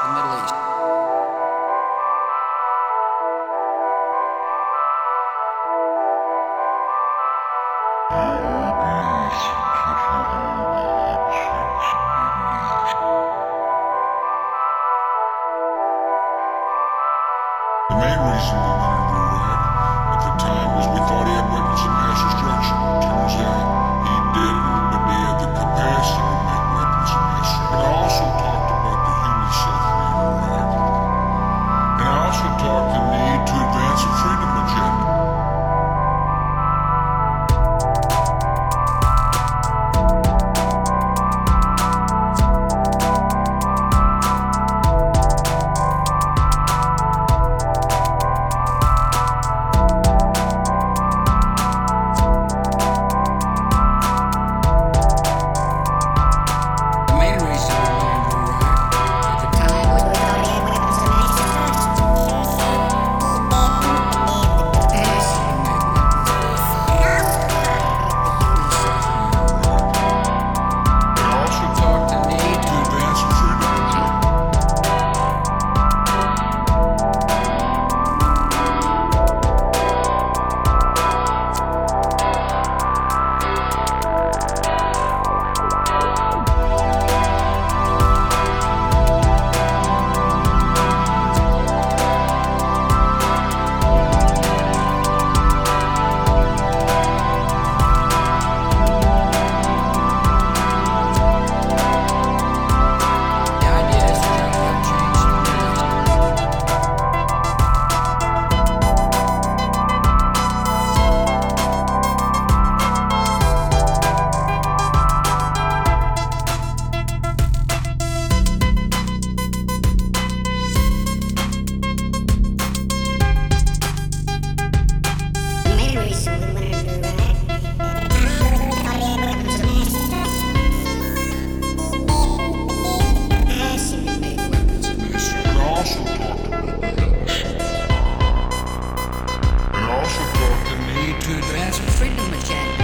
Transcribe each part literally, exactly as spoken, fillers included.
the Middle East. The main reason we went into Iraq at the time was we thought he had weapons of mass destruction. Turns out he didn't, but he had the capacity to make weapons of mass destruction. But I also talked about the human suffering in Iraq. And I also talked the need to advance a freedom agenda. To advance a freedom agenda.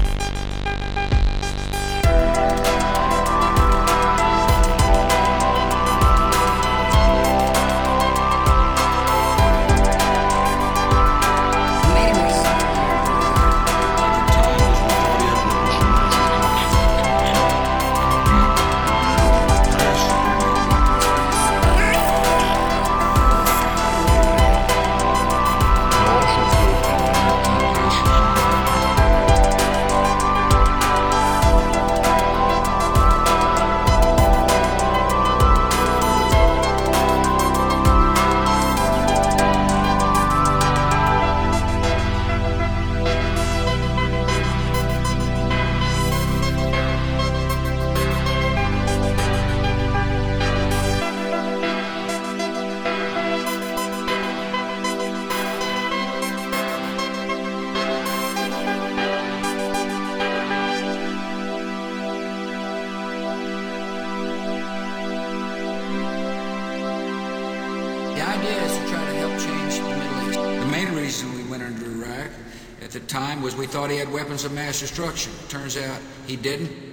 The idea is to try to help change the Middle East. The main reason we went into Iraq at the time was we thought he had weapons of mass destruction. Turns out he didn't.